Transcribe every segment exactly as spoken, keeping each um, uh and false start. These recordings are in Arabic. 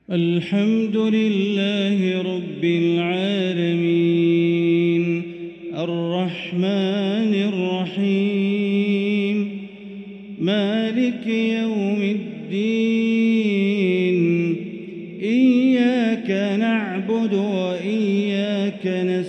الحمد لله رب العالمين الرحمن الرحيم مالك يوم الدين إياك نعبد وإياك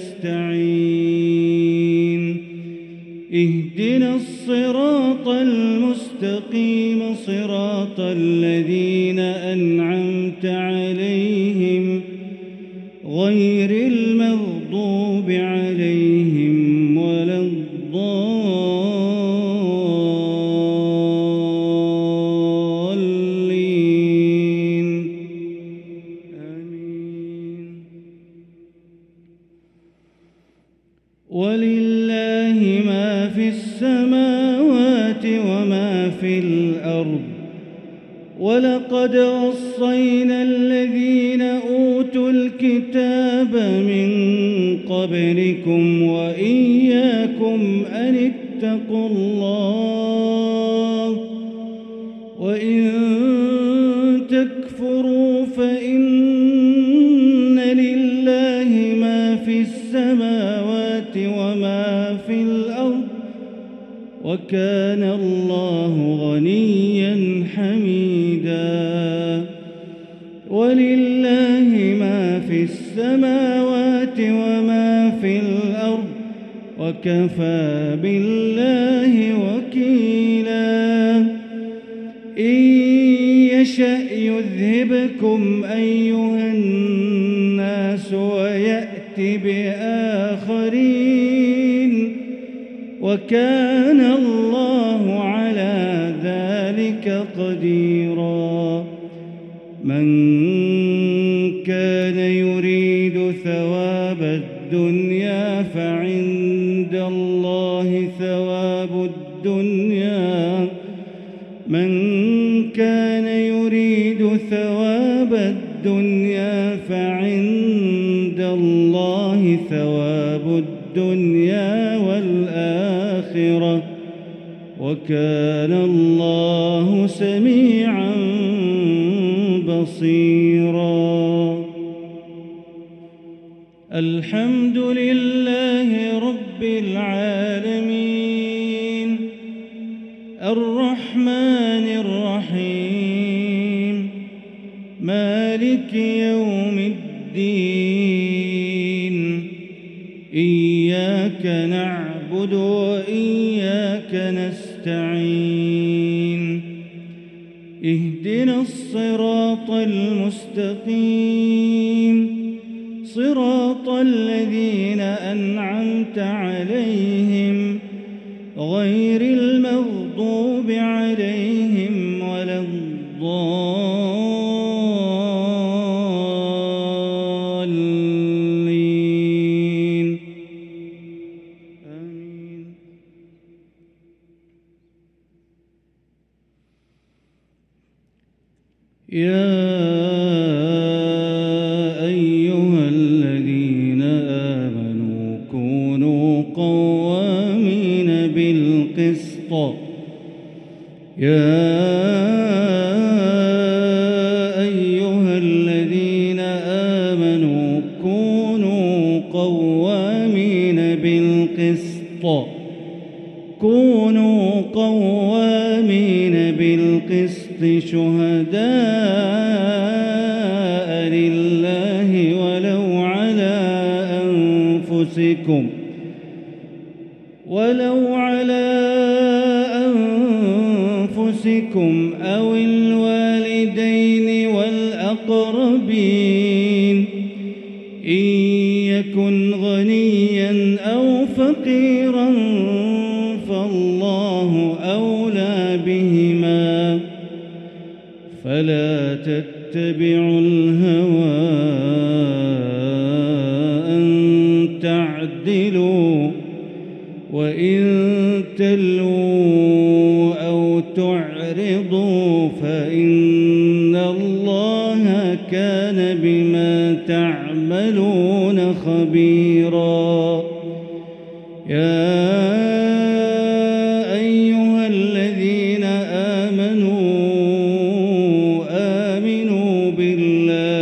نستعين اهدنا الصراط المستقيم صراط الذين أنعمت عليهم غير المغضوب عليهم ولا الضالين آمين. ولله ما في السماوات وما في الأرض ولقد وصينا الذين أوتوا الكتاب من قبلكم وإياكم أن اتقوا الله وإن تكفروا فإن لله ما في السماوات وما في الأرض وكان الله غنيا حميدا. ولله ما في السماوات وما في الأرض وكفى بالله وكيلا. إن يشأ يذهبكم أيها الناس ويأت بآخرين وكان الله على ذلك قديرا. من كان يريد ثواب الدنيا فعند الله ثواب الدنيا من كان يريد ثواب الدنيا فعند الله ثواب الدنيا والآخرة وكان الله سميعا بصيرا. الحمد لله رب العالمين الرحمن الرحيم مالك يوم الدين إياك نعبد وإياك نستعين اهدنا الصراط المستقيم صراط الذين أنعمت عليهم غير المغضوب عليهم ولا الضالين آمين. يا أيها الذين آمنوا كونوا قوامين بالقسط يا أيها الذين آمنوا كونوا قوامين بالقسط كونوا قوامين بالقسط شهداء لله ولو على أنفسكم ولو على أنفسكم أو الوالدين والأقربين إن يكن غنيا أو فقيرا فالله أولى بهما فلا تتبعوا الهوى أن تعدلوا وإن تلووا أو تعرضوا فإن الله كان بما تعملون خبيرا. يا أيها الذين آمنوا آمنوا بالله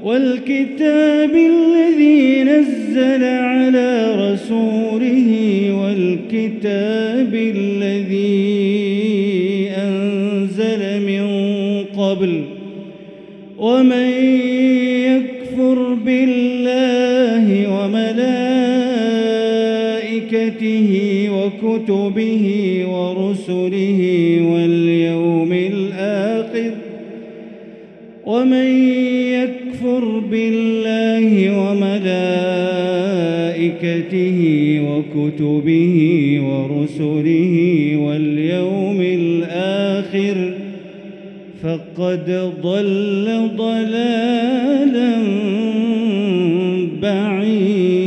والكتاب الذي نزل على رسوله والكتاب الذي أنزل من قبل ومن يكفر بالله وملائكته وكتبه ورسله واليوم الآخر ومن يكفر بالله وملائكته وكتبه ورسله واليوم الآخر فقد ضل ضلالا بعيدا.